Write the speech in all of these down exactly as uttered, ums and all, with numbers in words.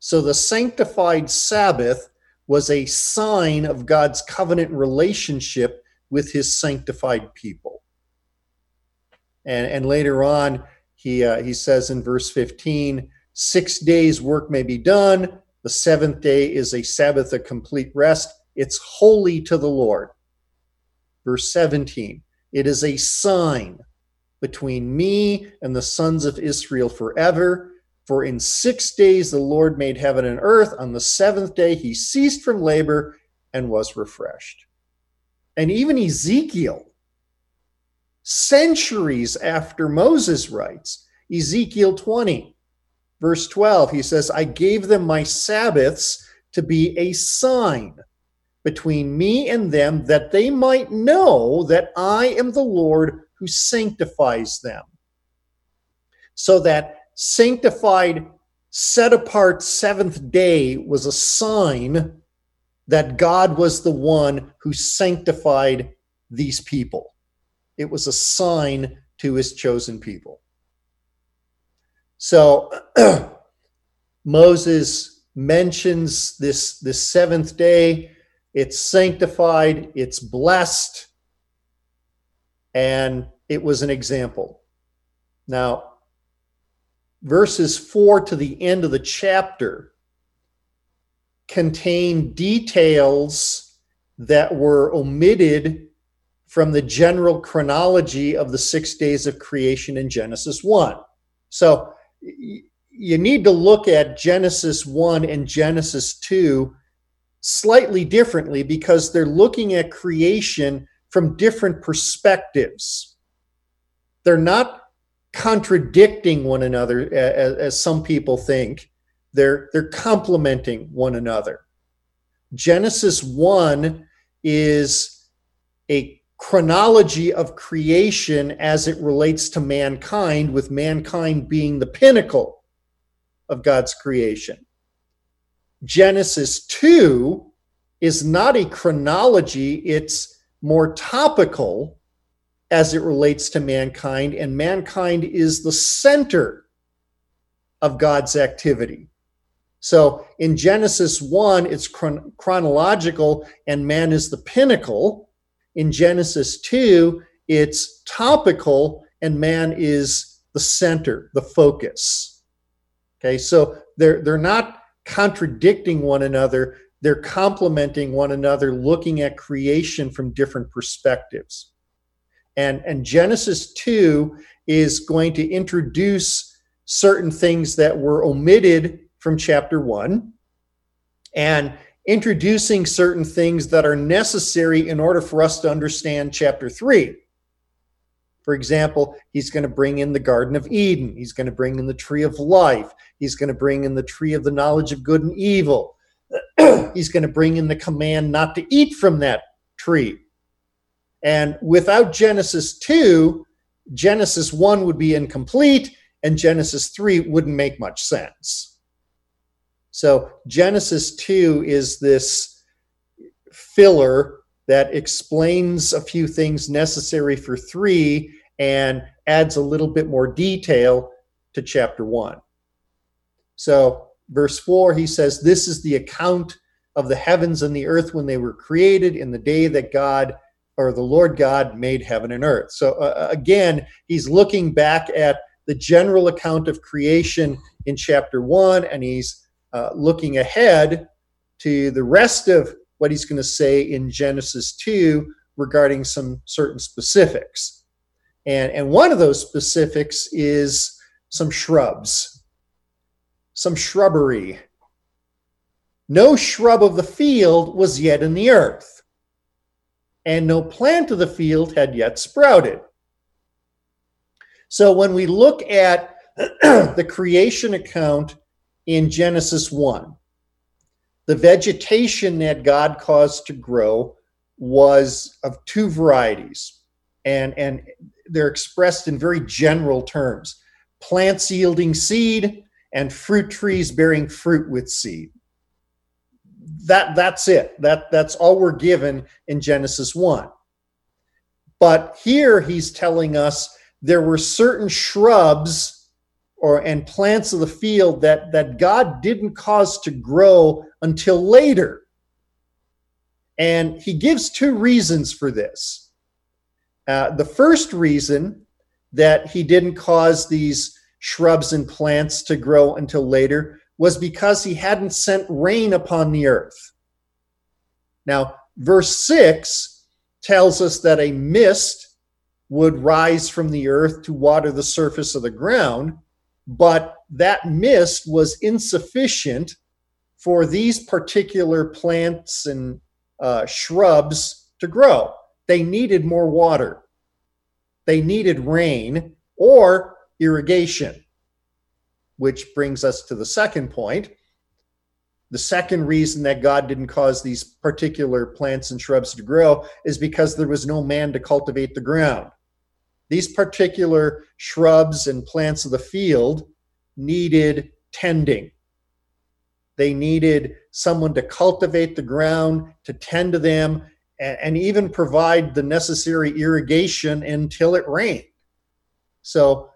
So the sanctified Sabbath was a sign of God's covenant relationship with his sanctified people. And, and later on, he, uh, he says in verse fifteen, six days work may be done. The seventh day is a Sabbath of complete rest. It's holy to the Lord. Verse seventeen, it is a sign between me and the sons of Israel forever. For in six days the Lord made heaven and earth. On the seventh day he ceased from labor and was refreshed. And even Ezekiel, centuries after Moses writes, Ezekiel twenty, verse twelve, he says, I gave them my Sabbaths to be a sign between me and them, that they might know that I am the Lord who sanctifies them. So that sanctified, set apart seventh day was a sign that God was the one who sanctified these people. It was a sign to his chosen people. So Moses mentions this, this seventh day. It's sanctified, it's blessed, and it was an example. Now, verses four to the end of the chapter contain details that were omitted from the general chronology of the six days of creation in Genesis one. So you need to look at Genesis one and Genesis two slightly differently, because they're looking at creation from different perspectives. They're not contradicting one another, as, as some people think. They're, they're complementing one another. Genesis one is a chronology of creation as it relates to mankind, with mankind being the pinnacle of God's creation. Genesis two is not a chronology, it's more topical as it relates to mankind, and mankind is the center of God's activity. So in Genesis one, it's chron- chronological and man is the pinnacle. In Genesis two, it's topical and man is the center, the focus. Okay, so they're, they're not contradicting one another. They're complementing one another, looking at creation from different perspectives. And, and Genesis two is going to introduce certain things that were omitted from chapter one, and introducing certain things that are necessary in order for us to understand chapter three. For example, he's going to bring in the Garden of Eden. He's going to bring in the tree of life. He's going to bring in the tree of the knowledge of good and evil. He's going to bring in the command not to eat from that tree. And without Genesis two, Genesis one would be incomplete, and Genesis three wouldn't make much sense. So Genesis two is this filler that explains a few things necessary for three and adds a little bit more detail to chapter one. So verse four, he says, this is the account of the heavens and the earth when they were created in the day that God, or the Lord God, made heaven and earth. So uh, again, he's looking back at the general account of creation in chapter one, and he's uh, looking ahead to the rest of what he's going to say in Genesis two regarding some certain specifics. And, and one of those specifics is some shrubs, some shrubbery. No shrub of the field was yet in the earth, and no plant of the field had yet sprouted. So when we look at the creation account in Genesis one, the vegetation that God caused to grow was of two varieties, and, and they're expressed in very general terms: plants yielding seed and fruit trees bearing fruit with seed. That, that's it. That, that's all we're given in Genesis one. But here he's telling us there were certain shrubs or and plants of the field that, that God didn't cause to grow until later. And he gives two reasons for this. Uh, the first reason that he didn't cause these shrubs and plants to grow until later was because he hadn't sent rain upon the earth. Now, verse six tells us that a mist would rise from the earth to water the surface of the ground, but that mist was insufficient for these particular plants and uh, shrubs to grow. They needed more water. They needed rain or irrigation, which brings us to the second point. The second reason that God didn't cause these particular plants and shrubs to grow is because there was no man to cultivate the ground. These particular shrubs and plants of the field needed tending. They needed someone to cultivate the ground, to tend to them, and, and even provide the necessary irrigation until it rained. So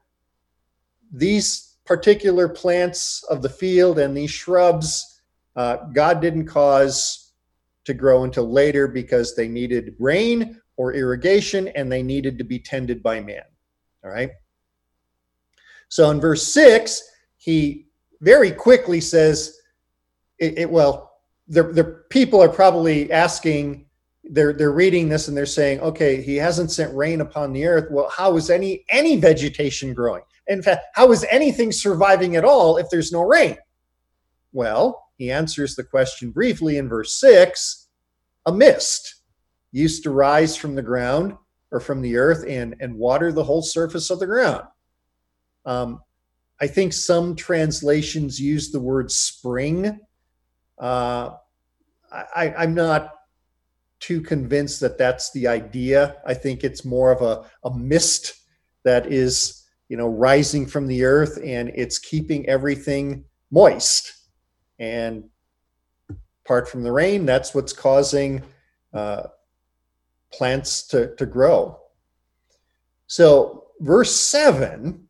these particular plants of the field and these shrubs, uh, God didn't cause to grow until later because they needed rain or irrigation, and they needed to be tended by man. All right. So in verse six, he very quickly says, it, it well, the, the people are probably asking, they're they're reading this and they're saying, okay, he hasn't sent rain upon the earth. Well, how is any any vegetation growing? In fact, how is anything surviving at all if there's no rain? Well, he answers the question briefly in verse six. A mist used to rise from the ground or from the earth and, and water the whole surface of the ground. Um, I think some translations use the word spring. Uh, I, I'm not too convinced that that's the idea. I think it's more of a, a mist that is, you know, rising from the earth, and it's keeping everything moist. And apart from the rain, that's what's causing uh, plants to, to grow. So verse seven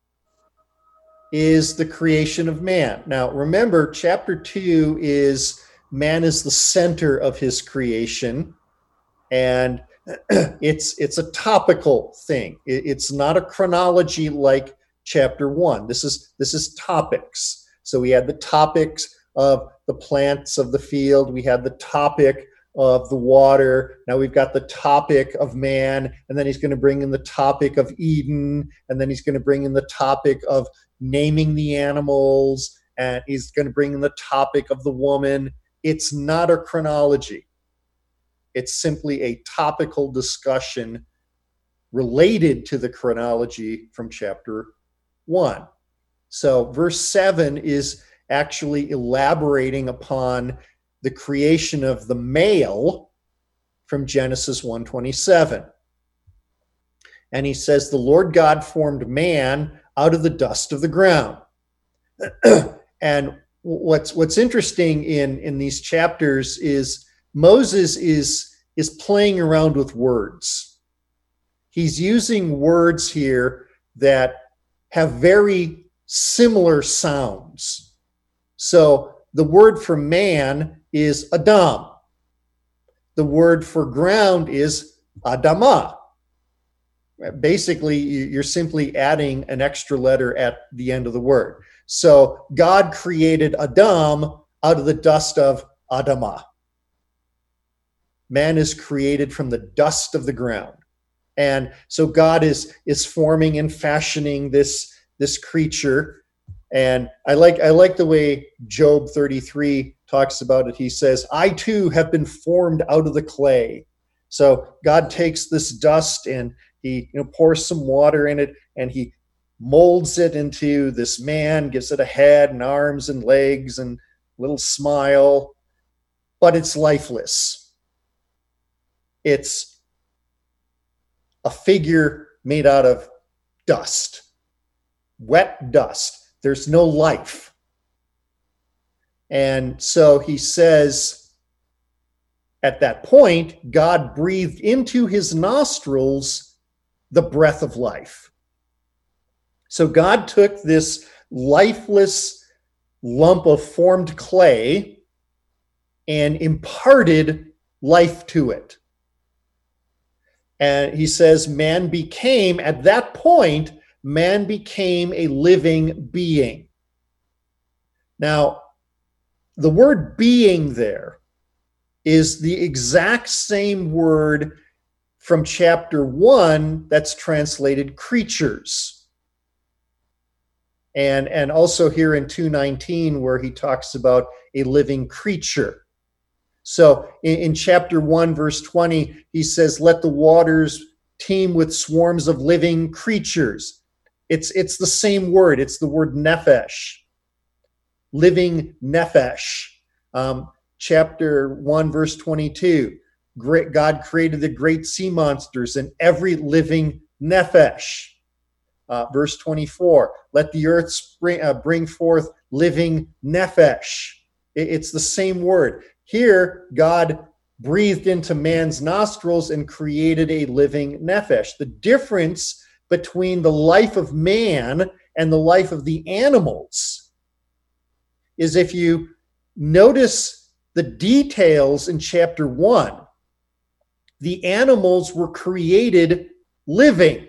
is the creation of man. Now, remember, chapter two is man is the center of his creation, and it's it's a topical thing. It, it's not a chronology like chapter one. This is this is topics. So we had the topics of the plants of the field. We had the topic of the water. Now we've got the topic of man, and then he's going to bring in the topic of Eden, and then he's going to bring in the topic of naming the animals, and he's going to bring in the topic of the woman. It's not a chronology. It's simply a topical discussion related to the chronology from chapter one. So verse seven is actually elaborating upon the creation of the male from Genesis one twenty-seven. And he says, the Lord God formed man out of the dust of the ground. And what's what's interesting in, in these chapters is Moses is, is playing around with words. He's using words here that have very similar sounds. So the word for man is Adam. The word for ground is Adamah. Basically, you're simply adding an extra letter at the end of the word. So God created Adam out of the dust of Adamah. Man is created from the dust of the ground. And so God is, is forming and fashioning this, this creature. And I like, I like the way Job thirty-three talks about it. He says, I too have been formed out of the clay. So God takes this dust and he, you know, pours some water in it, and he molds it into this man, gives it a head and arms and legs and a little smile, but it's lifeless. It's a figure made out of dust, wet dust. There's no life. And so he says, at that point, God breathed into his nostrils the breath of life. So God took this lifeless lump of formed clay and imparted life to it. And he says, man became, at that point, man became a living being. Now, the word being there is the exact same word from chapter one that's translated creatures. And, and also here in two nineteen, where he talks about a living creature. So in, in chapter one, verse twenty, he says, let the waters teem with swarms of living creatures. It's, it's the same word. It's the word nephesh, living nephesh. Um, chapter one, verse twenty-two, great, God created the great sea monsters and every living nephesh. Uh, verse twenty-four, let the earth spring, uh, bring forth living nephesh. It, it's the same word. Here, God breathed into man's nostrils and created a living nephesh. The difference between the life of man and the life of the animals is, if you notice the details in chapter one, the animals were created living.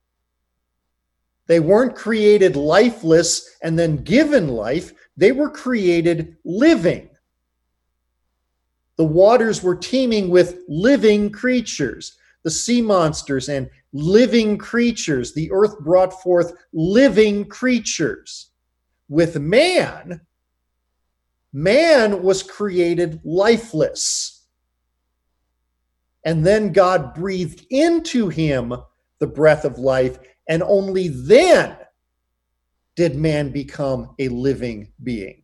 They weren't created lifeless and then given life. They were created living. The waters were teeming with living creatures, the sea monsters and living creatures. The earth brought forth living creatures. With man, man was created lifeless. And then God breathed into him the breath of life, and only then did man become a living being.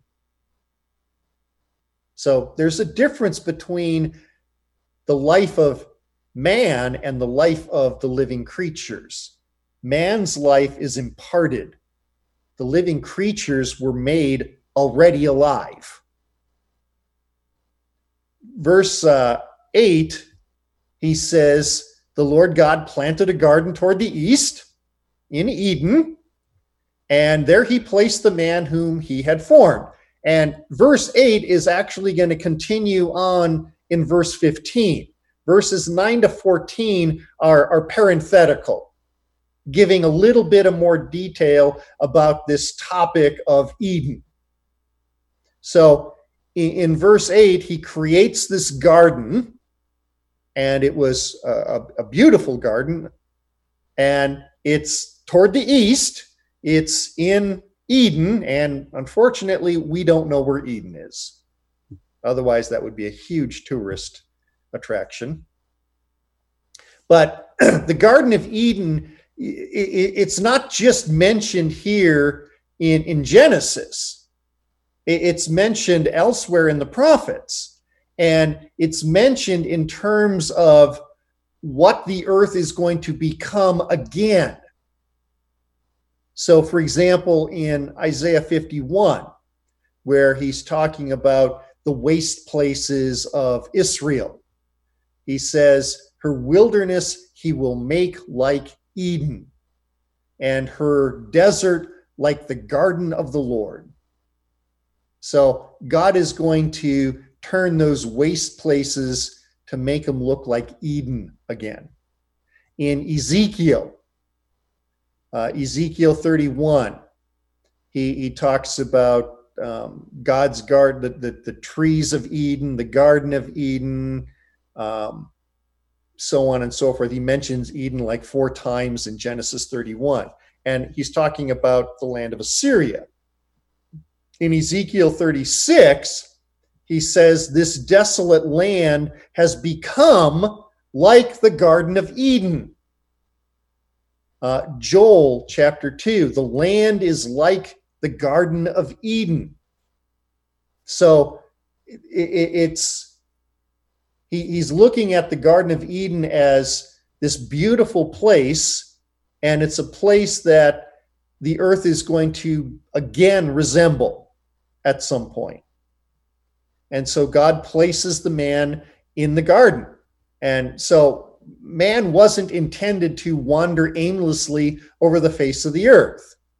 So there's a difference between the life of man and the life of the living creatures. Man's life is imparted. The living creatures were made already alive. Verse uh, eight, he says, the Lord God planted a garden toward the east in Eden, and there he placed the man whom he had formed. And verse eight is actually going to continue on in verse fifteen. Verses nine to fourteen are, are parenthetical, giving a little bit of more detail about this topic of Eden. So in, in verse eight, he creates this garden, and it was a, a beautiful garden, and it's toward the east. It's in Eden, and unfortunately, we don't know where Eden is. Otherwise, that would be a huge tourist attraction. But the Garden of Eden, it's not just mentioned here in, in Genesis. It's mentioned elsewhere in the prophets. And it's mentioned in terms of what the earth is going to become again. So, for example, in Isaiah fifty-one, where he's talking about the waste places of Israel, he says, her wilderness he will make like Eden, and her desert like the garden of the Lord. So God is going to turn those waste places to make them look like Eden again. In Ezekiel, uh, Ezekiel thirty-one, he, he talks about um, God's garden, the, the, the trees of Eden, the Garden of Eden, um, so on and so forth. He mentions Eden like four times in Genesis thirty-one. And he's talking about the land of Assyria. In Ezekiel thirty-six, he says this desolate land has become like the Garden of Eden. Uh, Joel chapter two, the land is like the Garden of Eden. So it, it, it's he, he's looking at the Garden of Eden as this beautiful place, and it's a place that the earth is going to again resemble at some point. And so God places the man in the garden. And so man wasn't intended to wander aimlessly over the face of the earth.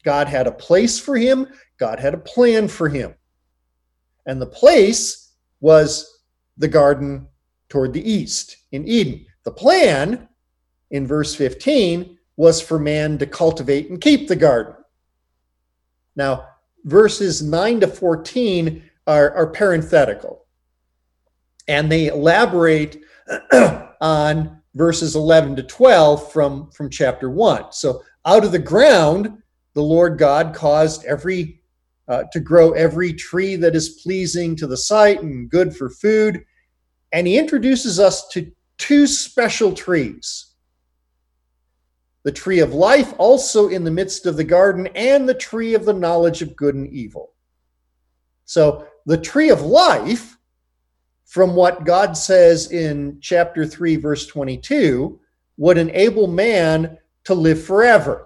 God had a place for him. God had a plan for him. And the place was the garden toward the east in Eden. The plan in verse fifteen was for man to cultivate and keep the garden. Now, verses nine to fourteen are, are parenthetical, and they elaborate on verses eleven to twelve from, from chapter one. So out of the ground, the Lord God caused every uh, to grow every tree that is pleasing to the sight and good for food. And he introduces us to two special trees. The tree of life also in the midst of the garden, and the tree of the knowledge of good and evil. So the tree of life, from what God says in chapter three, verse twenty-two, would enable man to live forever.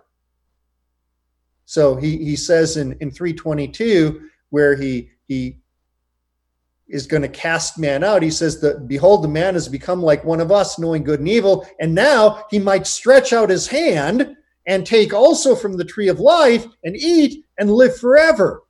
So he, he says in, in three twenty-two, where he, he is going to cast man out, he says that, behold, the man has become like one of us, knowing good and evil, and now he might stretch out his hand and take also from the tree of life and eat and live forever.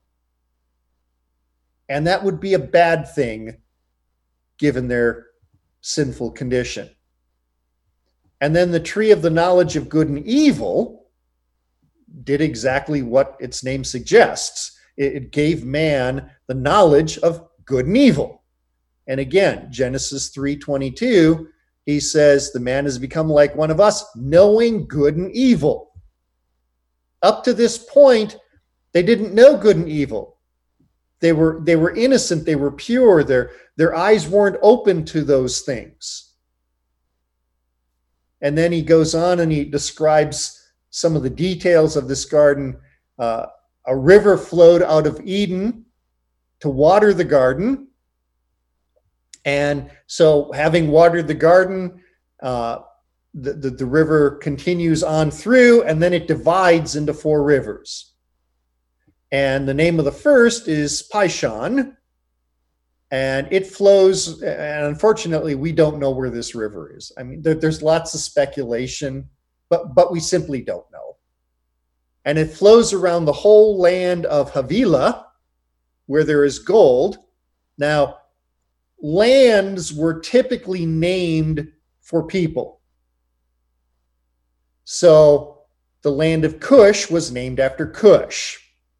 And that would be a bad thing given their sinful condition. And then the tree of the knowledge of good and evil did exactly what its name suggests. It gave man the knowledge of good and evil. And again, Genesis three twenty-two, he says, the man has become like one of us, knowing good and evil. Up to this point, they didn't know good and evil. They were, they were innocent, they were pure, their, their eyes weren't open to those things. And then he goes on and he describes some of the details of this garden. Uh, a river flowed out of Eden to water the garden. And so having watered the garden, uh, the, the, the river continues on through, and then it divides into four rivers. And the name of the first is Pishon, and it flows, and unfortunately, we don't know where this river is. I mean, there, there's lots of speculation, but, but we simply don't know. And it flows around the whole land of Havilah, where there is gold. Now, lands were typically named for people. So the land of Cush was named after Cush.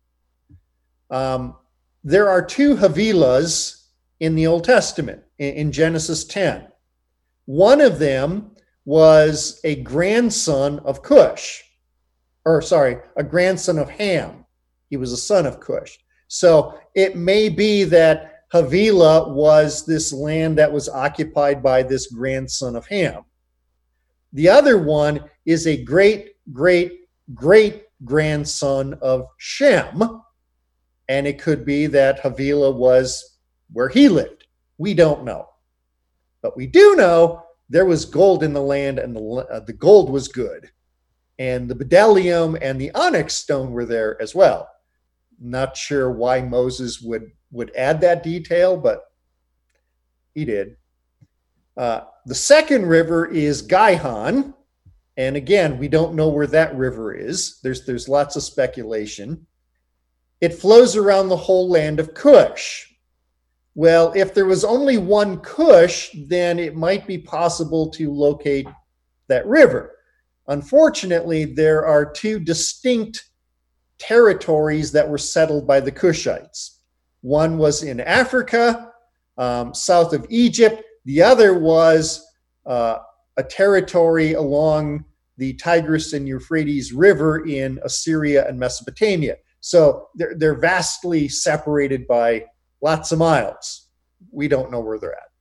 Um, there are two Havilahs in the Old Testament, in, in Genesis ten. One of them was a grandson of Cush, or sorry, a grandson of Ham. He was a son of Cush. So it may be that Havilah was this land that was occupied by this grandson of Ham. The other one is a great, great, great grandson of Shem. And it could be that Havilah was where he lived. We don't know. But we do know there was gold in the land, and the, uh, the gold was good. And the bdellium and the onyx stone were there as well. Not sure why Moses would, would add that detail, but he did. Uh, the second river is Gihon. And again, we don't know where that river is. There's, there's lots of speculation. It flows around the whole land of Cush. Well, if there was only one Cush, then it might be possible to locate that river. Unfortunately, there are two distinct territories that were settled by the Cushites. One was in Africa, um, south of Egypt. The other was uh, a territory along the Tigris and Euphrates River in Assyria and Mesopotamia. So they're, they're vastly separated by lots of miles. We don't know where they're at.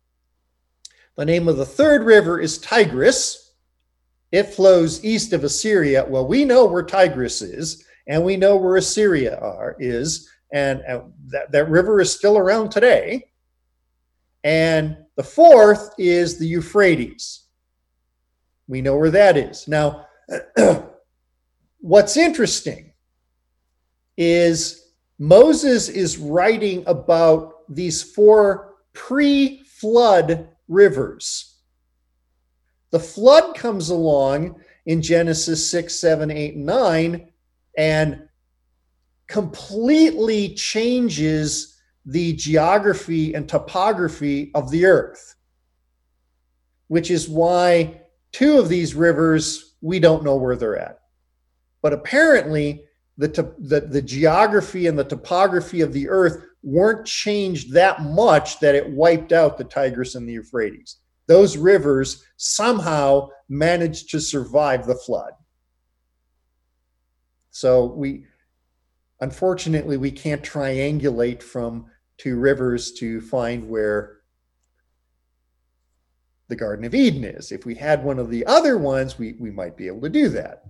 The name of the third river is Tigris. It flows east of Assyria. Well, we know where Tigris is, and we know where Assyria are, is, and, and that, that river is still around today. And the fourth is the Euphrates. We know where that is. Now, what's interesting is Moses is writing about these four pre-flood rivers. The flood comes along in Genesis six, seven, eight, and nine, and completely changes the geography and topography of the earth, which is why two of these rivers, we don't know where they're at. But apparently, the, the, the geography and the topography of the earth weren't changed that much that it wiped out the Tigris and the Euphrates. Those rivers somehow managed to survive the flood. So we, unfortunately, we can't triangulate from two rivers to find where the Garden of Eden is. If we had one of the other ones, we, we might be able to do that.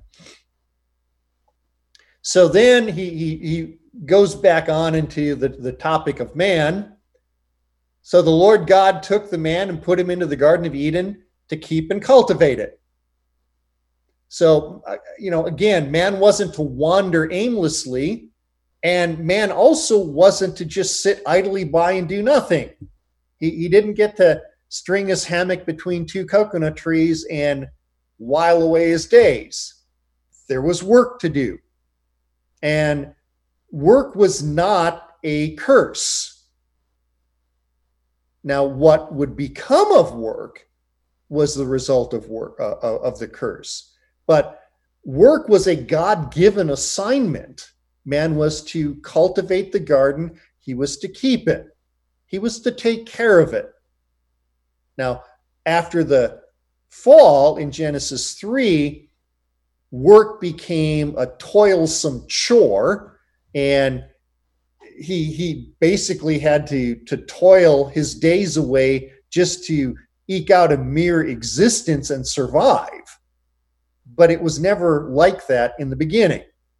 So then he, he, he goes back on into the, the topic of man. So the Lord God took the man and put him into the Garden of Eden to keep and cultivate it. So, you know, again, man wasn't to wander aimlessly, and man also wasn't to just sit idly by and do nothing. He, he didn't get to string his hammock between two coconut trees and while away his days. There was work to do. And work was not a curse. Now, what would become of work was the result of work, uh, of the curse. But work was a God-given assignment. Man was to cultivate the garden. He was to keep it. He was to take care of it. Now, after the fall in Genesis three, work became a toilsome chore, and he he basically had to, to toil his days away just to eke out a mere existence and survive. But it was never like that in the beginning.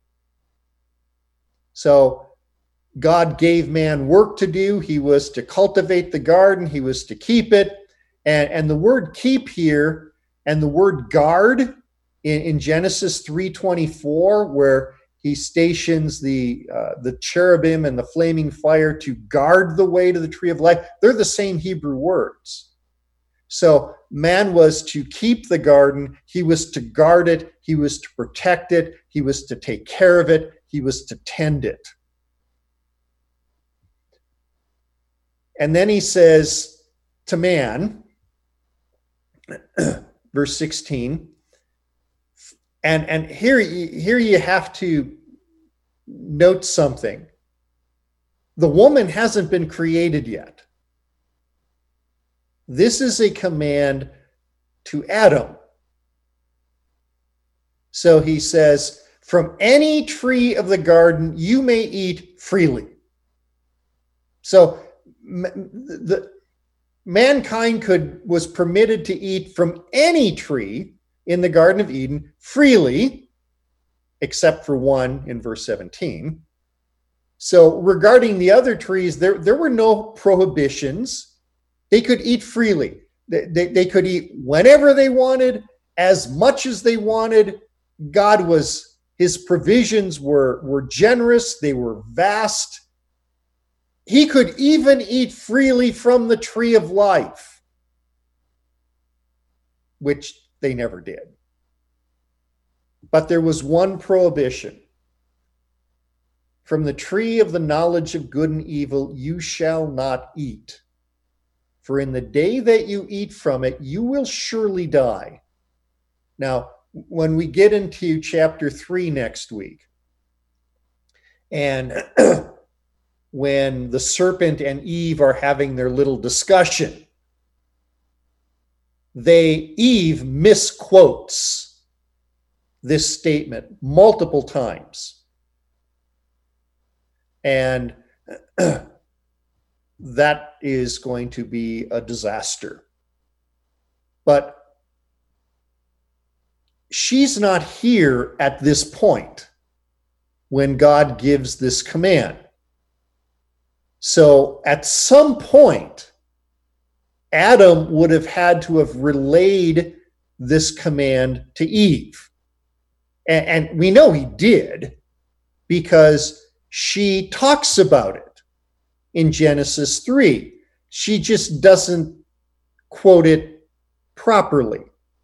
So God gave man work to do. He was to cultivate the garden. He was to keep it. And, and the word keep here and the word guard in, in Genesis three twenty-four, where he stations the, uh, the cherubim and the flaming fire to guard the way to the tree of life, they're the same Hebrew words. So man was to keep the garden. He was to guard it. He was to protect it. He was to take care of it. He was to tend it. And then he says to man, verse sixteen, and, and here, here you have to note something. The woman hasn't been created yet. This is a command to Adam. So he says, from any tree of the garden you may eat freely. So the mankind could was permitted to eat from any tree in the Garden of Eden freely, except for one in verse seventeen. So regarding the other trees, there, there were no prohibitions. They could eat freely. They, they, they could eat whenever they wanted, as much as they wanted. God was, his provisions were, were generous. They were vast. He could even eat freely from the tree of life, which they never did. But there was one prohibition. From the tree of the knowledge of good and evil you shall not eat. For in the day that you eat from it, you will surely die. Now, when we get into chapter three next week, and when the serpent and Eve are having their little discussion, they, Eve misquotes this statement multiple times. And that is going to be a disaster. But she's not here at this point when God gives this command. So at some point, Adam would have had to have relayed this command to Eve. And, and we know he did, because she talks about it in Genesis three. She just doesn't quote it properly.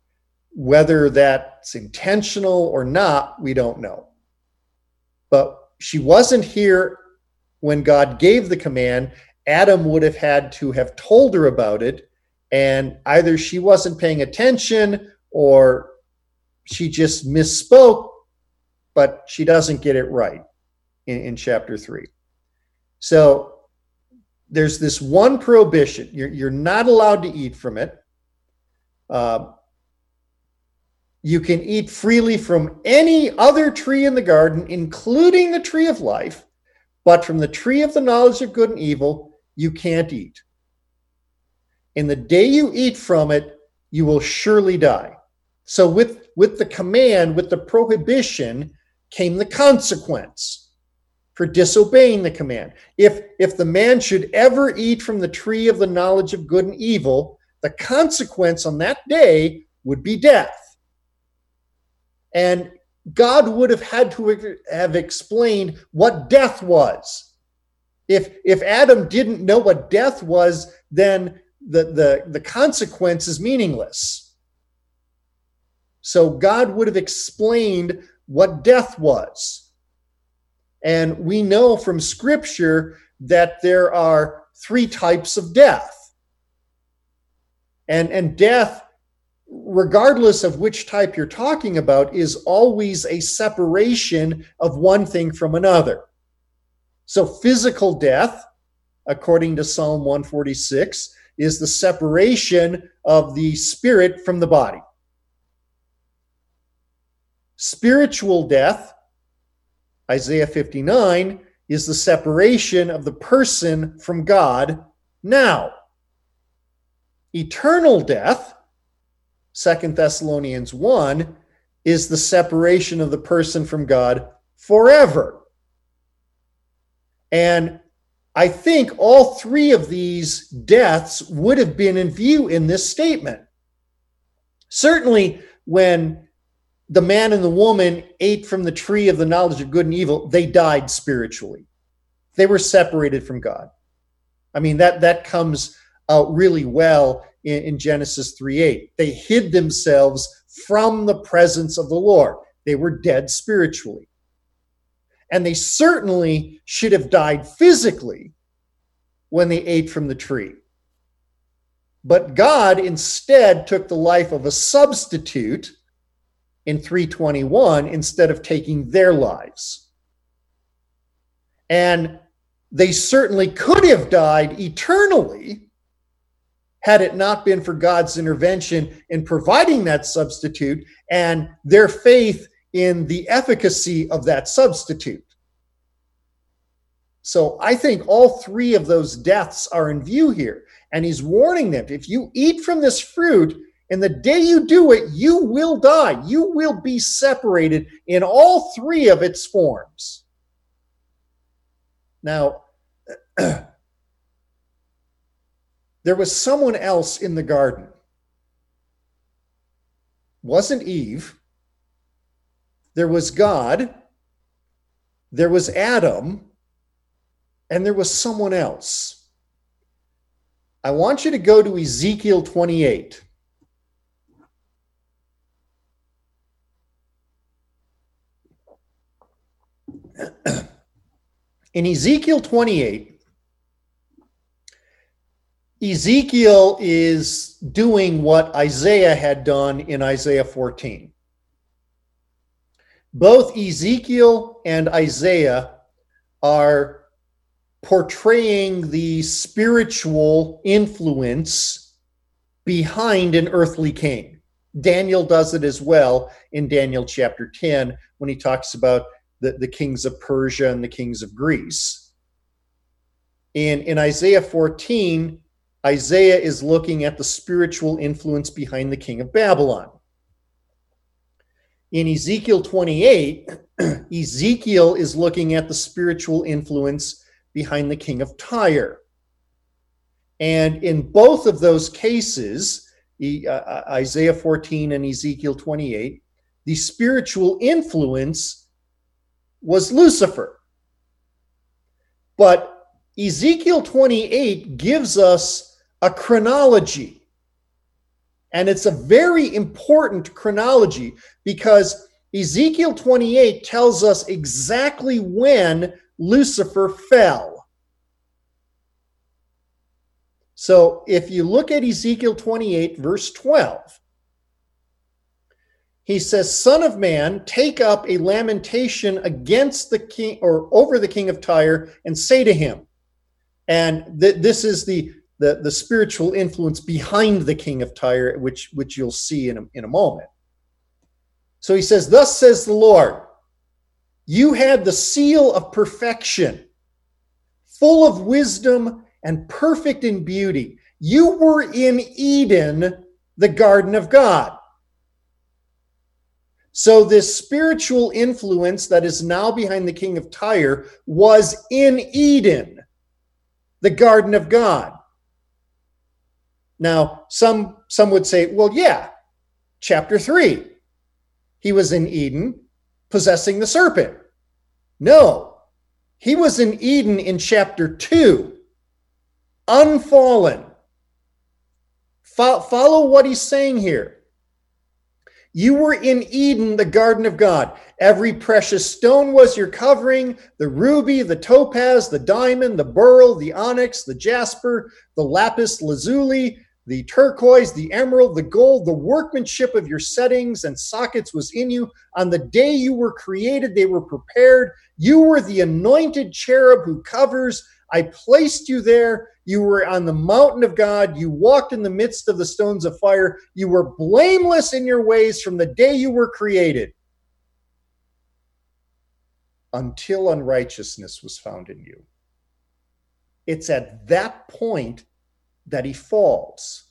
Whether that's intentional or not, we don't know. But she wasn't here when God gave the command. Adam would have had to have told her about it, and either she wasn't paying attention or she just misspoke, but she doesn't get it right in, in chapter three. So there's this one prohibition. You're, you're not allowed to eat from it. Uh, you can eat freely from any other tree in the garden, including the tree of life, but from the tree of the knowledge of good and evil, you can't eat. And the day you eat from it, you will surely die. So with, with the command, with the prohibition, came the consequence for disobeying the command. If, if the man should ever eat from the tree of the knowledge of good and evil, the consequence on that day would be death. And God would have had to have explained what death was. If, if Adam didn't know what death was, then the, the, the consequence is meaningless. So God would have explained what death was. And we know from Scripture that there are three types of death. And, and death, regardless of which type you're talking about, is always a separation of one thing from another. So physical death, according to Psalm one forty-six, is the separation of the spirit from the body. Spiritual death, Isaiah fifty-nine, is the separation of the person from God now. Eternal death, Second Thessalonians one, is the separation of the person from God forever. And I think all three of these deaths would have been in view in this statement. Certainly, when the man and the woman ate from the tree of the knowledge of good and evil, they died spiritually. They were separated from God. I mean, that, that comes out really well in, in Genesis three eight. They hid themselves from the presence of the Lord. They were dead spiritually. And they certainly should have died physically when they ate from the tree. But God instead took the life of a substitute in three twenty-one instead of taking their lives. And they certainly could have died eternally had it not been for God's intervention in providing that substitute and their faith in the efficacy of that substitute. So I think all three of those deaths are in view here. And he's warning them, if you eat from this fruit, and the day you do it, you will die. You will be separated in all three of its forms. Now, there was someone else in the garden. Wasn't Eve. There was God. There was Adam. And there was someone else. I want you to go to Ezekiel twenty-eight. In Ezekiel twenty-eight, Ezekiel is doing what Isaiah had done in Isaiah fourteen. Both Ezekiel and Isaiah are portraying the spiritual influence behind an earthly king. Daniel does it as well in Daniel chapter ten when he talks about the, the kings of Persia and the kings of Greece. In, in Isaiah fourteen, Isaiah is looking at the spiritual influence behind the king of Babylon. In Ezekiel twenty-eight, Ezekiel is looking at the spiritual influence behind the king of Tyre. And in both of those cases, uh, Isaiah fourteen and Ezekiel twenty-eight, the spiritual influence was Lucifer. But Ezekiel twenty-eight gives us a chronology. And it's a very important chronology because Ezekiel twenty-eight tells us exactly when Lucifer fell. So if you look at Ezekiel twenty-eight, verse twelve, he says, "Son of man, take up a lamentation against the king or over the king of Tyre and say to him," and th- this is the, the, the spiritual influence behind the king of Tyre, which, which you'll see in a, in a moment. So he says, "Thus says the Lord, you had the seal of perfection, full of wisdom and perfect in beauty. You were in Eden, the garden of God." So this spiritual influence that is now behind the king of Tyre was in Eden, the garden of God. Now, some, some would say, well, yeah, chapter three, he was in Eden possessing the serpent. No, he was in Eden in chapter two, unfallen. Fo- follow what he's saying here. You were in Eden, the garden of God. Every precious stone was your covering: the ruby, the topaz, the diamond, the beryl, the onyx, the jasper, the lapis lazuli, the turquoise, the emerald, the gold. The workmanship of your settings and sockets was in you. On the day you were created, they were prepared. You were the anointed cherub who covers. I placed you there. You were on the mountain of God. You walked in the midst of the stones of fire. You were blameless in your ways from the day you were created, until unrighteousness was found in you. It's at that point that he falls.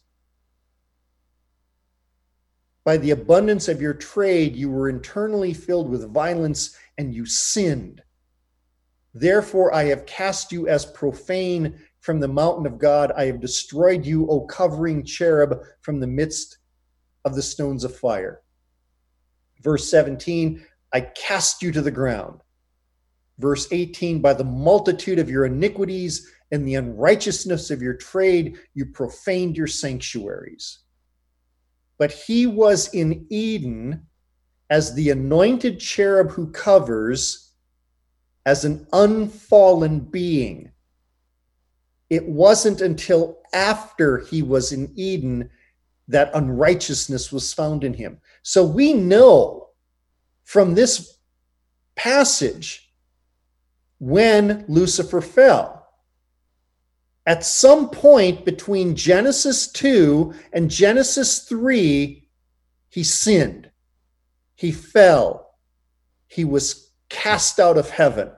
By the abundance of your trade, you were internally filled with violence, and you sinned. Therefore, I have cast you as profane from the mountain of God. I have destroyed you, O covering cherub, from the midst of the stones of fire. Verse seventeen, I cast you to the ground. Verse eighteen, by the multitude of your iniquities and the unrighteousness of your trade, you profaned your sanctuaries. But he was in Eden as the anointed cherub who covers, as an unfallen being. It wasn't until after he was in Eden that unrighteousness was found in him. So we know from this passage when Lucifer fell. At some point between Genesis two and Genesis three, he sinned. He fell. He was cast out of heaven.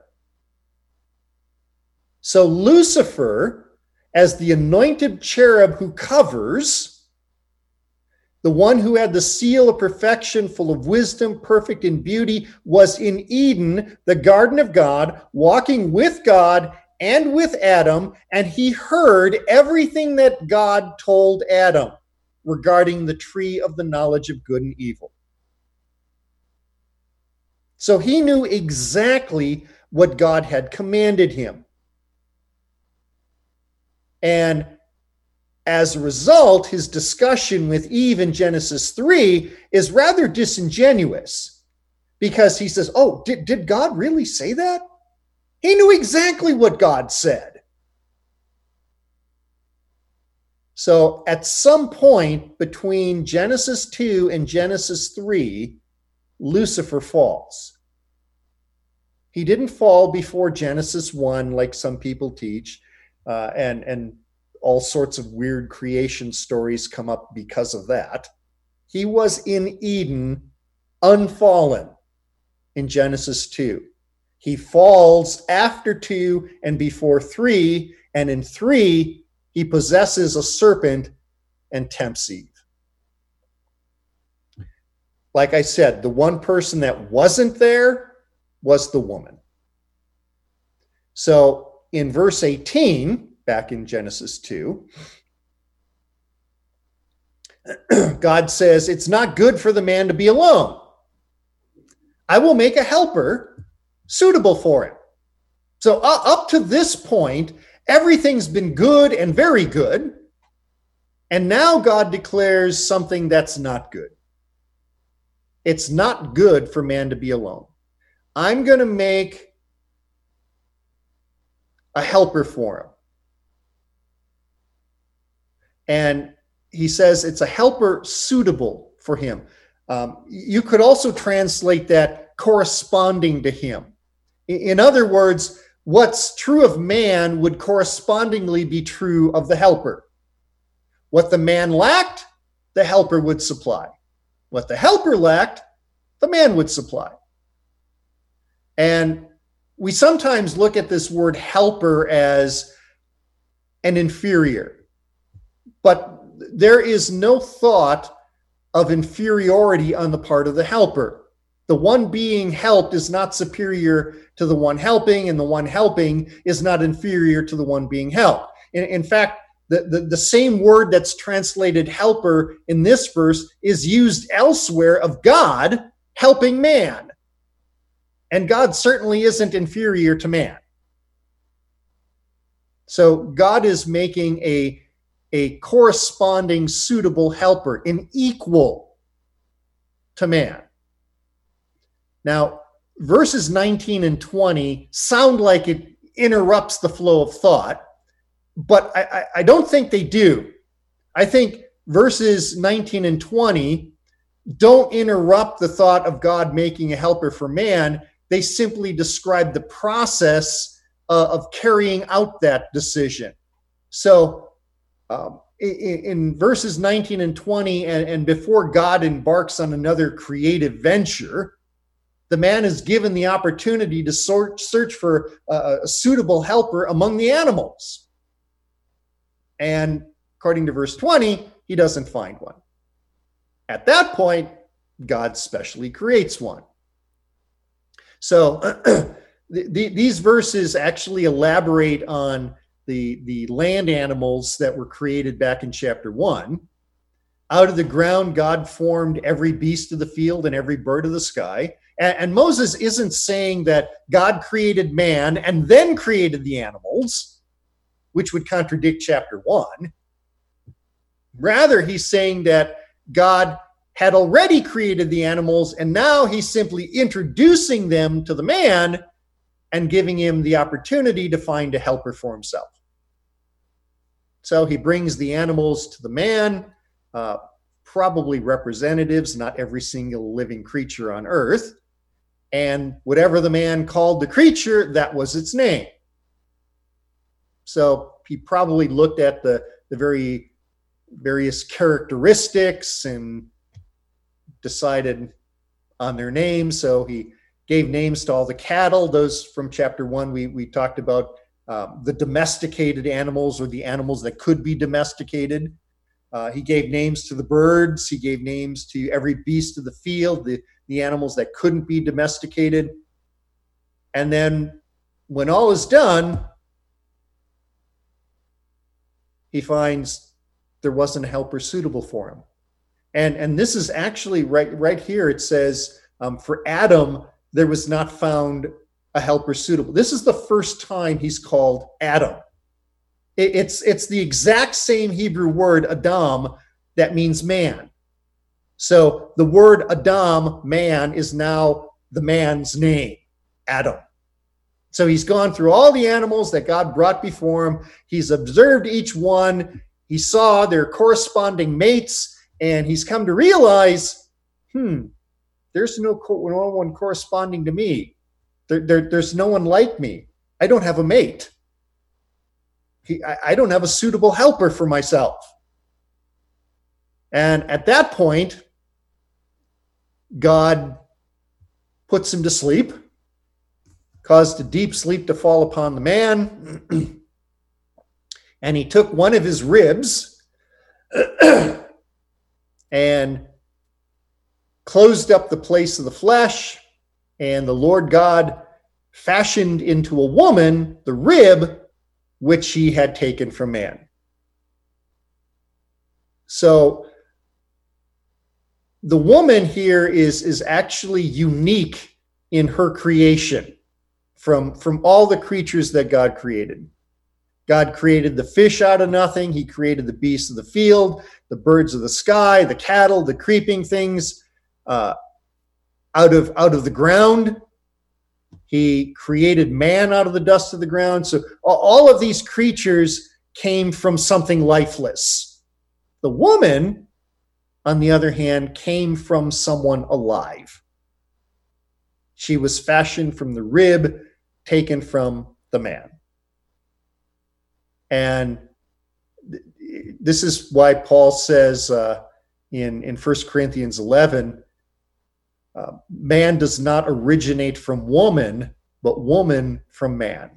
So Lucifer, as the anointed cherub who covers, the one who had the seal of perfection, full of wisdom, perfect in beauty, was in Eden, the garden of God, walking with God and with Adam, and he heard everything that God told Adam regarding the tree of the knowledge of good and evil. So he knew exactly what God had commanded him. And as a result, his discussion with Eve in Genesis three is rather disingenuous, because he says, oh, did, did God really say that? He knew exactly what God said. So at some point between Genesis two and Genesis three, Lucifer falls. He didn't fall before Genesis one, like some people teach. Uh, and, and all sorts of weird creation stories come up because of that. He was in Eden, unfallen, in Genesis two. He falls after two and before three, and in three, he possesses a serpent and tempts Eve. Like I said, the one person that wasn't there was the woman. So in verse eighteen, back in Genesis two, God says, it's not good for the man to be alone. I will make a helper suitable for him. So uh, up to this point, everything's been good and very good. And now God declares something that's not good. it's not good for man to be alone. I'm going to make a helper for him. And he says it's a helper suitable for him. Um, you could also translate that corresponding to him. In other words, what's true of man would correspondingly be true of the helper. What the man lacked, the helper would supply. What the helper lacked, the man would supply. And we sometimes look at this word helper as an inferior, but there is no thought of inferiority on the part of the helper. The one being helped is not superior to the one helping, and the one helping is not inferior to the one being helped. In, in fact, the, the, the same word that's translated helper in this verse is used elsewhere of God helping man. And God certainly isn't inferior to man. So God is making a, a corresponding suitable helper, an equal to man. Now, verses nineteen and twenty sound like it interrupts the flow of thought, but I, I, I don't think they do. I think verses nineteen and twenty don't interrupt the thought of God making a helper for man. They simply describe the process uh, of carrying out that decision. So um, in, in verses nineteen and twenty, and, and before God embarks on another creative venture, the man is given the opportunity to sort, search for a, a suitable helper among the animals. And according to verse twenty, he doesn't find one. At that point, God specially creates one. So the, the, these verses actually elaborate on the, the land animals that were created back in chapter one. Out of the ground, God formed every beast of the field and every bird of the sky. And, and Moses isn't saying that God created man and then created the animals, which would contradict chapter one. Rather, he's saying that God had already created the animals, and now he's simply introducing them to the man and giving him the opportunity to find a helper for himself. So he brings the animals to the man, uh, probably representatives, not every single living creature on earth. And whatever the man called the creature, that was its name. So he probably looked at the, the very various characteristics and decided on their names. So he gave names to all the cattle. Those from chapter one, we, we talked about um, the domesticated animals, or the animals that could be domesticated. Uh, he gave names to the birds. He gave names to every beast of the field, the, the animals that couldn't be domesticated. And then when all is done, he finds there wasn't a helper suitable for him. And, and this is actually right, right here. It says, um, for Adam, there was not found a helper suitable. This is the first time he's called Adam. It, it's, it's the exact same Hebrew word, Adam, that means man. So the word Adam, man, is now the man's name, Adam. So he's gone through all the animals that God brought before him. He's observed each one. He saw their corresponding mates. And he's come to realize, hmm, there's no, co- no one corresponding to me. There, there, there's no one like me. I don't have a mate. He, I, I don't have a suitable helper for myself. And at that point, God puts him to sleep, caused a deep sleep to fall upon the man, and he took one of his ribs and closed up the place of the flesh, and the Lord God fashioned into a woman the rib which he had taken from man. So the woman here is, is actually unique in her creation from, from all the creatures that God created. God created the fish out of nothing. He created the beasts of the field, the birds of the sky, the cattle, the creeping things. Uh, out of out of the ground. He created man out of the dust of the ground. So all of these creatures came from something lifeless. The woman, on the other hand, came from someone alive. She was fashioned from the rib taken from the man. And this is why Paul says uh, in, in First Corinthians eleven, uh, man does not originate from woman, but woman from man.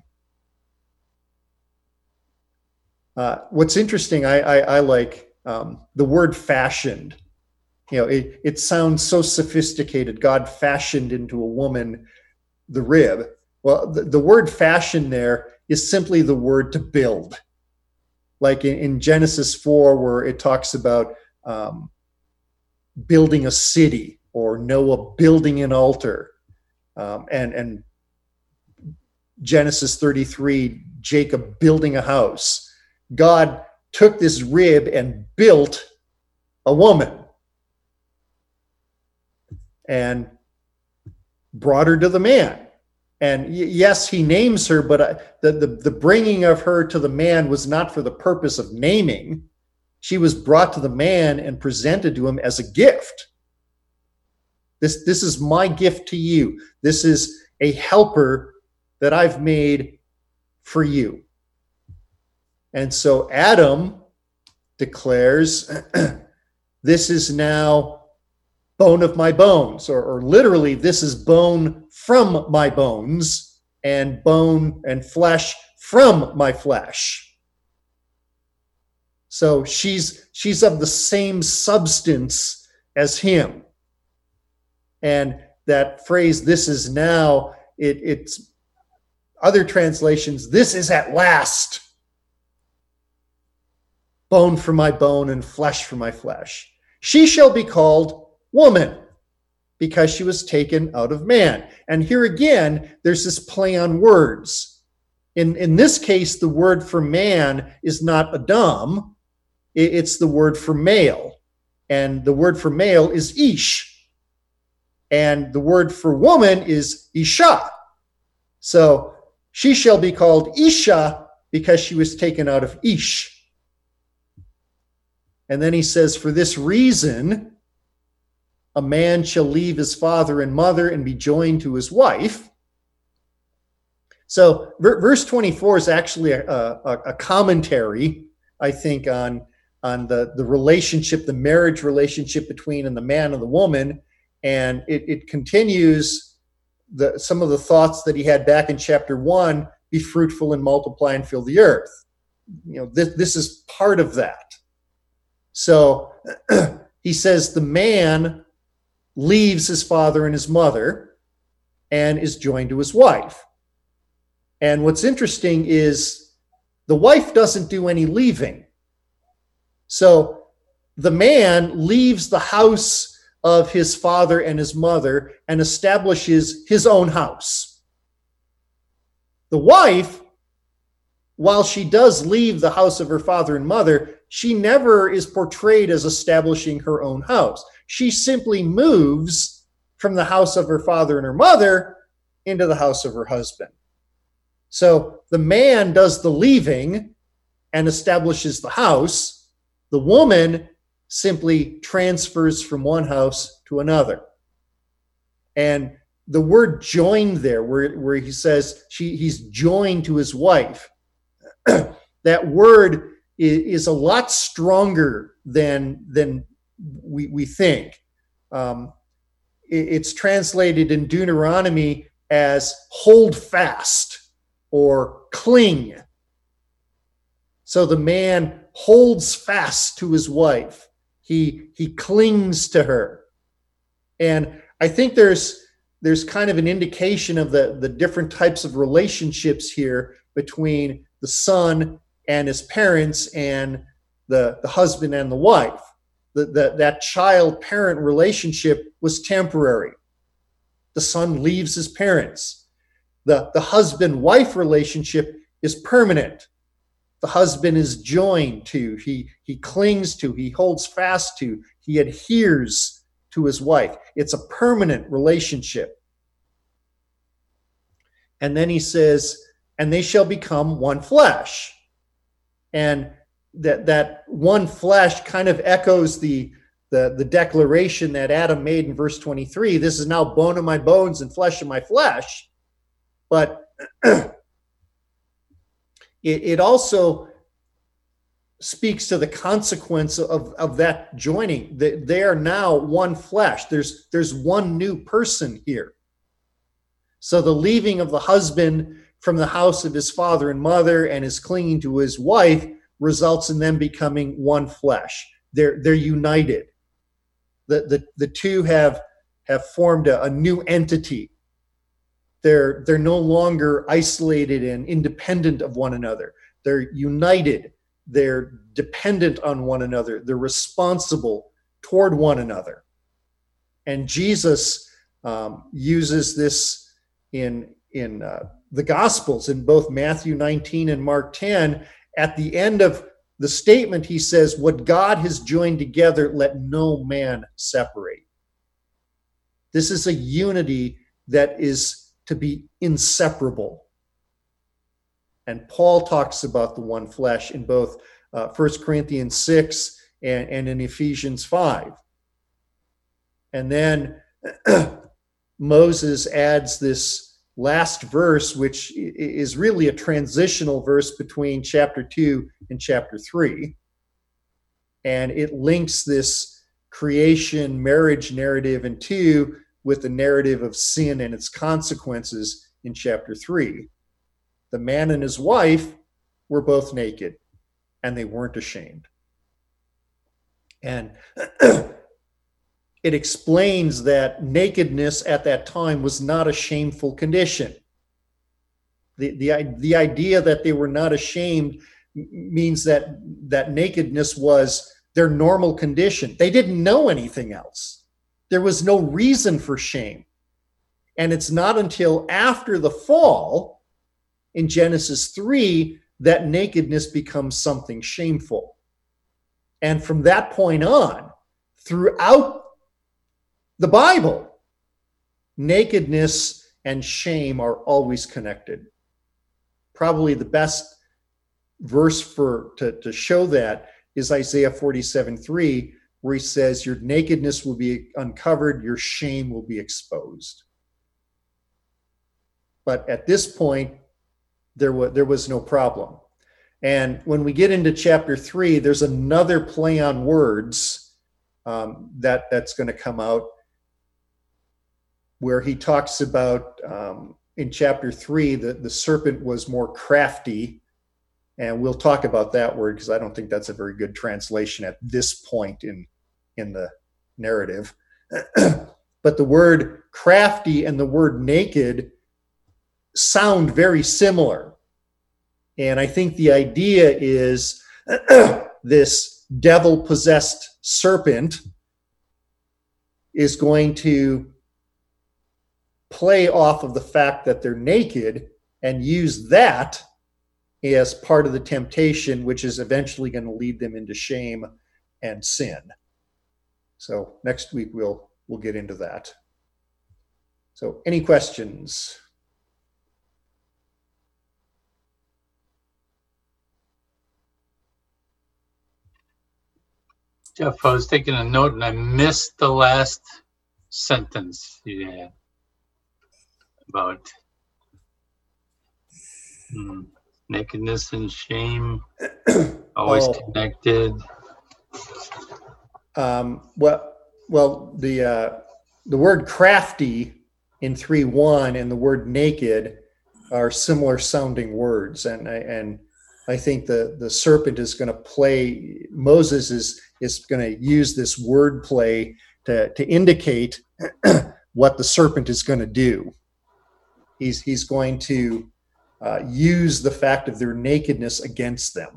Uh, what's interesting, I, I, I like um, the word fashioned. You know, it, it sounds so sophisticated. God fashioned into a woman the rib. Well, the, the word fashion there is simply the word to build. Like in, in Genesis four, where it talks about um, building a city, or Noah building an altar. Um, and, and Genesis thirty-three, Jacob building a house. God took this rib and built a woman and brought her to the man. And y- yes, he names her, but uh, the, the, the bringing of her to the man was not for the purpose of naming. She was brought to the man and presented to him as a gift. This, this is my gift to you. This is a helper that I've made for you. And so Adam declares, this is now bone of my bones, or, or literally, this is bone from my bones and bone and flesh from my flesh. So she's she's of the same substance as him. And that phrase, this is now, it, it's other translations, this is at last bone for my bone and flesh for my flesh. She shall be called woman, because she was taken out of man. And here again, there's this play on words. In, in this case, the word for man is not Adam, it's the word for male. And the word for male is ish. And the word for woman is isha. So she shall be called Isha because she was taken out of Ish. And then he says, for this reason, a man shall leave his father and mother and be joined to his wife. So verse twenty-four is actually a, a, a commentary, I think, on, on the, the relationship, the marriage relationship between and the man and the woman. And it, it continues the, some of the thoughts that he had back in chapter one, be fruitful and multiply and fill the earth. You know, this, this is part of that. So he says the man leaves his father and his mother and is joined to his wife. And what's interesting is the wife doesn't do any leaving. So the man leaves the house of his father and his mother and establishes his own house. The wife, while she does leave the house of her father and mother, she never is portrayed as establishing her own house. She simply moves from the house of her father and her mother into the house of her husband. So the man does the leaving and establishes the house. The woman simply transfers from one house to another. And the word joined there, where, where he says she, he's joined to his wife, that word is, is a lot stronger than, than we, we think. Um, it, it's translated in Deuteronomy as hold fast or cling. So the man holds fast to his wife. He, he clings to her. And I think there's, there's kind of an indication of the, the different types of relationships here between the son and his parents and the, the husband and the wife. The, the, that child-parent relationship was temporary. The son leaves his parents. The, the husband-wife relationship is permanent. The husband is joined to, he, he clings to, he holds fast to, he adheres to his wife. It's a permanent relationship. And then he says, and they shall become one flesh. And that that one flesh kind of echoes the, the, the declaration that Adam made in verse twenty-three. This is now bone of my bones and flesh of my flesh. But it, it also speaks to the consequence of, of that joining. They, they are now one flesh. There's, there's one new person here. So the leaving of the husband from the house of his father and mother and his clinging to his wife results in them becoming one flesh. They're, they're united. The, the, the two have, have formed a, a new entity. They're, they're no longer isolated and independent of one another. They're united. They're dependent on one another. They're responsible toward one another. And Jesus um, uses this in, in uh, the Gospels, in both Matthew nineteen and Mark ten. At the end of the statement, he says, what God has joined together, let no man separate. This is a unity that is to be inseparable. And Paul talks about the one flesh in both uh, First Corinthians six and, and in Ephesians five. And then Moses adds this last verse, which is really a transitional verse between chapter two and chapter three. And it links this creation marriage narrative in two with the narrative of sin and its consequences in chapter three. The man and his wife were both naked, and they weren't ashamed. And it explains that nakedness at that time was not a shameful condition. The, the, the idea that they were not ashamed means that, that nakedness was their normal condition. They didn't know anything else. There was no reason for shame. And it's not until after the fall, in Genesis three, that nakedness becomes something shameful. And from that point on, throughout the Bible, nakedness and shame are always connected. Probably the best verse for to, to show that is Isaiah forty-seven three, where he says, your nakedness will be uncovered, your shame will be exposed. But at this point, there was, there was no problem. And when we get into chapter three, there's another play on words um, that, that's going to come out, where he talks about, um, in chapter three, that the serpent was more crafty. And we'll talk about that word because I don't think that's a very good translation at this point in, in the narrative. But the word crafty and the word naked sound very similar. And I think the idea is this devil-possessed serpent is going to play off of the fact that they're naked and use that as part of the temptation, which is eventually going to lead them into shame and sin. So next week we'll we'll get into that. So any questions? Jeff, I was taking a note and I missed the last sentence you had about hmm, nakedness and shame, always oh. connected. Um, well, well, the uh, the word crafty in three one and the word naked are similar sounding words, and and I think the the serpent is going to play. Moses is is going to use this word play to to indicate what the serpent is going to do. He's he's going to uh, use the fact of their nakedness against them,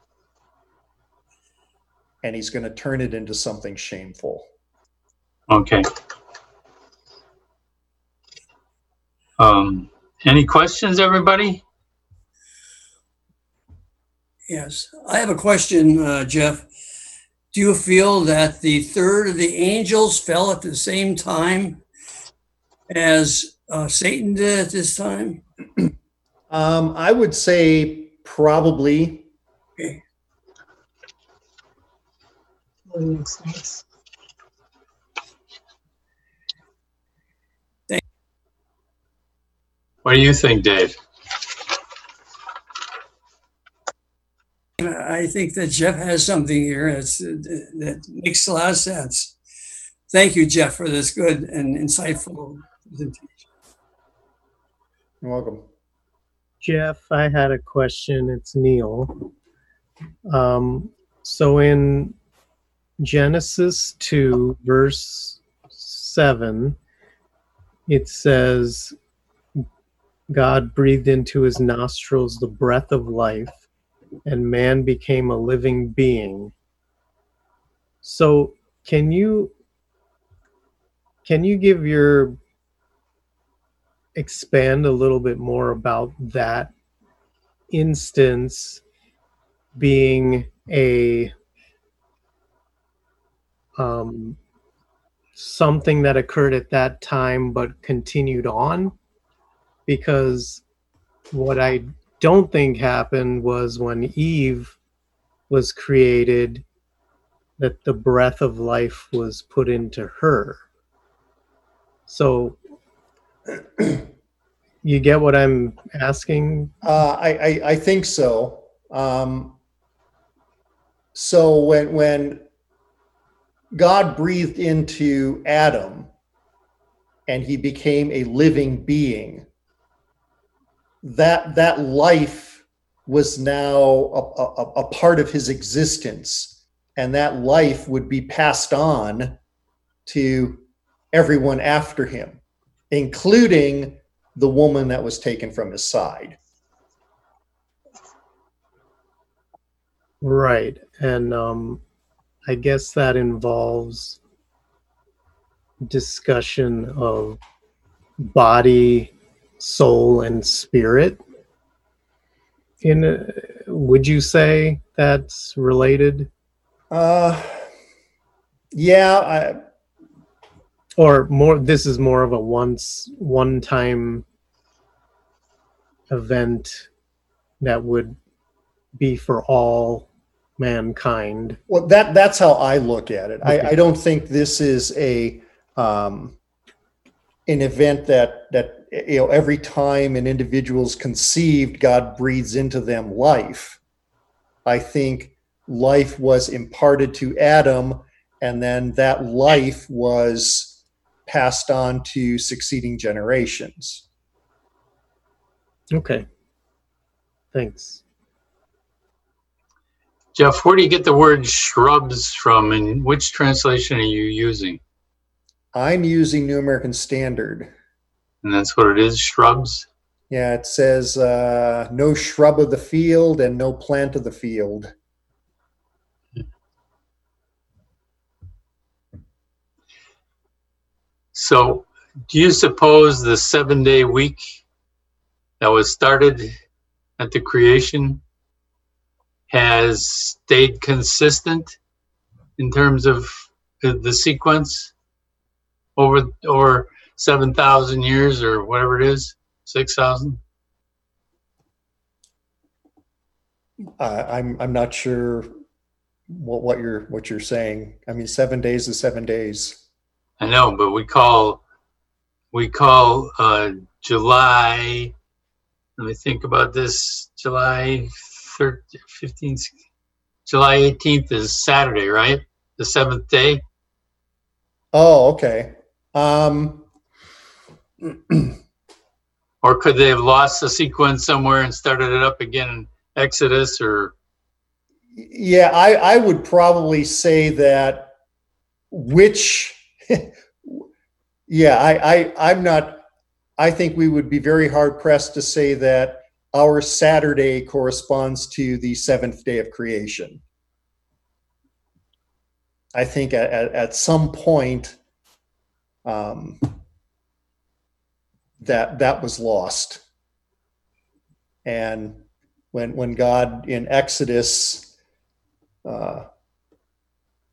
and he's going to turn it into something shameful. Okay. Um, any questions, everybody? Yes, I have a question, uh, Jeff. do you feel that the third of the angels fell at the same time as uh, Satan did at this time? Um, I would say probably. Okay. What do you think, Dave? I think that Jeff has something here that's, that makes a lot of sense. Thank you, Jeff, for this good and insightful presentation. You're welcome. Jeff, I had a question. It's Neil. Um, so in Genesis two, verse seven, it says, God breathed into his nostrils the breath of life, and man became a living being. So can you can you give your expand a little bit more about that instance being a um, something that occurred at that time but continued on? Because what I don't think happened was when Eve was created, that the breath of life was put into her. So you get what I'm asking? Uh, I, I, I think so. Um, so when when God breathed into Adam and he became a living being, that that life was now a, a, a part of his existence, and that life would be passed on to everyone after him, including the woman that was taken from his side. Right. And um, I guess that involves discussion of body, soul, and spirit. In a, would you say that's related? Uh, yeah. I, Or more, this is more of a once, one-time event that would be for all mankind. well, that that's how I look at it. Okay. I, I don't think this is a um, an event that that you know every time an individual's conceived, God breathes into them life. I think life was imparted to Adam, and then that life was passed on to succeeding generations. Okay. Thanks. Jeff, where do you get the word shrubs from, and which translation are you using? I'm using New American Standard. And that's what it is, shrubs? Yeah, it says uh, no shrub of the field and no plant of the field. So do you suppose the seven-day week that was started at the creation has stayed consistent in terms of the, the sequence over over seven thousand years or whatever it is, six thousand? Uh, I'm I'm not sure what what you're what you're saying. I mean, seven days is seven days. I know, but we call we call uh, July. Let me think about this. July thirteenth, fifteenth, July eighteenth is Saturday, right? The seventh day. Oh, okay. Um, Or could they have lost the sequence somewhere and started it up again in Exodus? Or yeah, I I would probably say that which. yeah, I, I I'm not. I think we would be very hard pressed to say that our Saturday corresponds to the seventh day of creation. I think at, at, at some point um, that that was lost. And when when God in Exodus uh,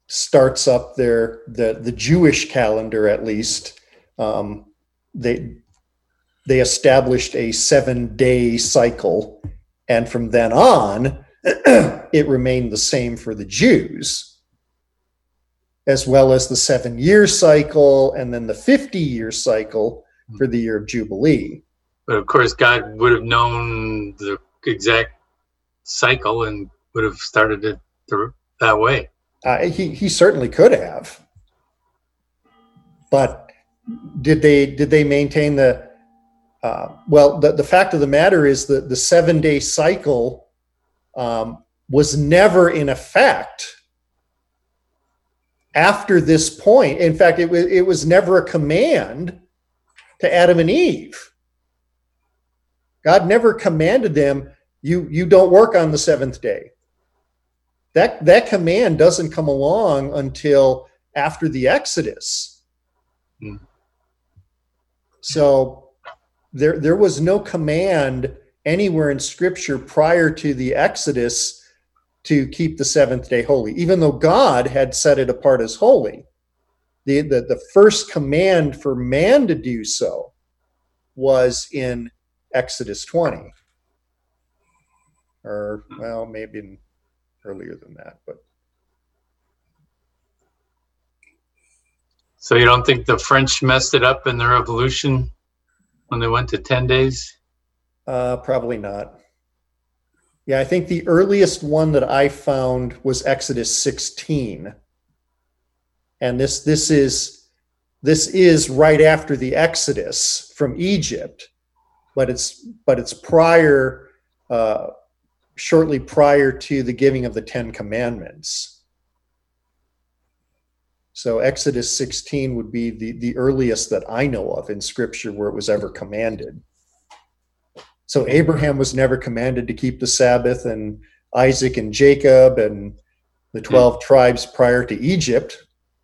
starts up their the the Jewish calendar, at least. Um, they they established a seven day cycle, and from then on, it remained the same for the Jews, as well as the seven year cycle and then the fifty year cycle for the year of Jubilee. But of course, God would have known the exact cycle and would have started it th- that way. Uh, he he certainly could have, but did they did they maintain the? Uh, well, the the fact of the matter is that the seven day cycle um, was never in effect after this point. In fact, it was it was never a command to Adam and Eve. God never commanded them, you you don't work on the seventh day. That that command doesn't come along until after the Exodus. Mm. So there there was no command anywhere in Scripture prior to the Exodus to keep the seventh day holy, even though God had set it apart as holy. The, the, the first command for man to do so was in Exodus twenty. Or, well, maybe in, earlier than that. But So you don't think the French messed it up in the Revolution when they went to ten days? uh, probably not. Yeah, I think the earliest one that I found was Exodus sixteen. And this this is this is right after the Exodus from Egypt, but it's but it's prior, uh, shortly prior to the giving of the Ten Commandments. So Exodus sixteen would be the, the earliest that I know of in Scripture where it was ever commanded. So Abraham was never commanded to keep the Sabbath, and Isaac and Jacob and the twelve tribes prior to Egypt.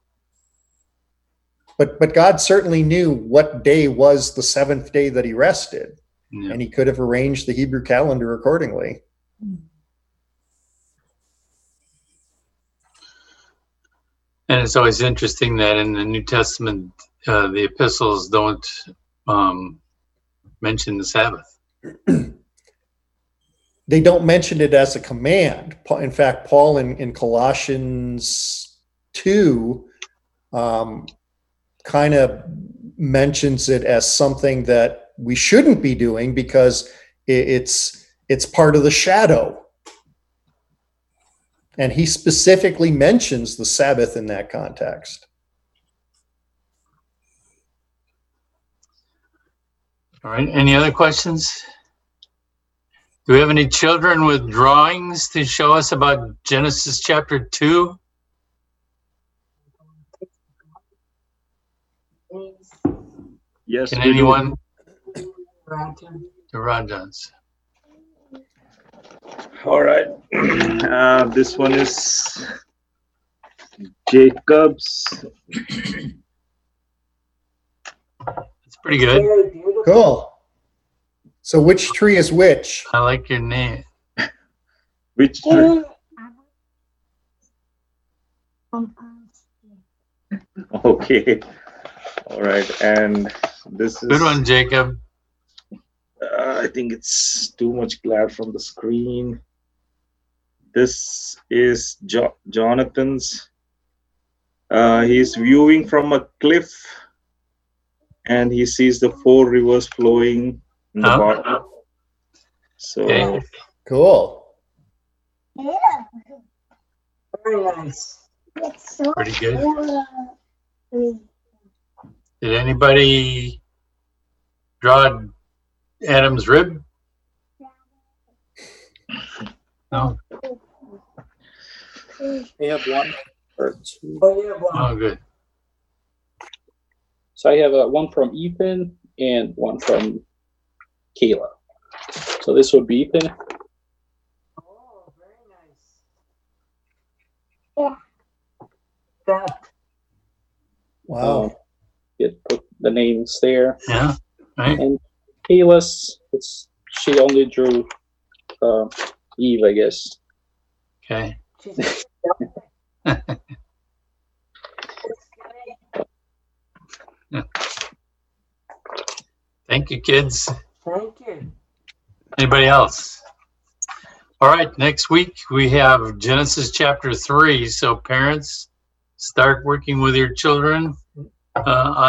But but God certainly knew what day was the seventh day that he rested, Yeah. and he could have arranged the Hebrew calendar accordingly. And it's always interesting that in the New Testament, uh, the epistles don't um, mention the Sabbath. They don't mention it as a command. Pa- In fact, Paul in, in Colossians two um, kind of mentions it as something that we shouldn't be doing because it, it's it's part of the shadow. And he specifically mentions the Sabbath in that context. All right. Any other questions? Do we have any children with drawings to show us about Genesis chapter two? Yes. Can we do. anyone? The Rajans. All right. Uh, this one is Jacob's. It's pretty good. Cool. So which tree is which? I like your name. Which tree? Okay. All right. And this is Good one, Jacob. Uh, I think it's too much glare from the screen. This is jo- Jonathan's. Uh, he's viewing from a cliff, and he sees the four rivers flowing in the Oh. bottom. So Okay. Cool. Very nice. Pretty good. Did anybody draw Adam's rib? No? I have one or two. Oh, yeah, well, Oh, good. So I have uh, one from Ethan and one from Kayla. So this would be Ethan. oh, very nice. That, Wow. Um, it put the names there. Yeah. Right. And Kayla's, it's she only drew uh, Eve, I guess. Okay. she's, Thank you, kids. Thank you. Anybody else? All right, next week we have Genesis chapter three. So parents, start working with your children uh, on